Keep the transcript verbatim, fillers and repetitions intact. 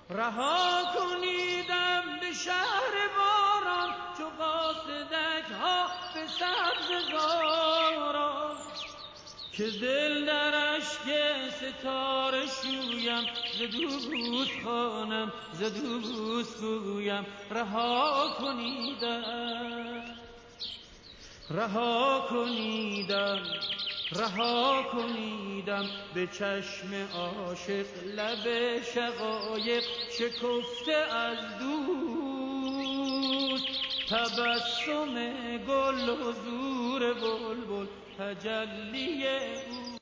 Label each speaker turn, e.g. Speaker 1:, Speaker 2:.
Speaker 1: رها کنیدم به شهر باران چو قاصدک ها به سبزگاران که دل در اشک ستاره شویم ز دوست خوانم ز دوست گویم رها کنیدم رها کنیدم رها کنیدم به چشم عاشق لب شقایق شکفته از دوست تبسم گل حضور بلبل تجلی او